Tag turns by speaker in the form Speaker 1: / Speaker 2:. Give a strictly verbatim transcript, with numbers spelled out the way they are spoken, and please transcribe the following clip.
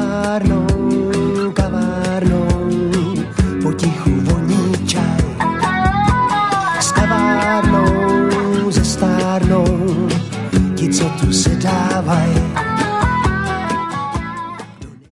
Speaker 1: kavárnou, kavárnou, potichu voní čaj. S kavárnou zestárnou, ti, co tu sedávaj.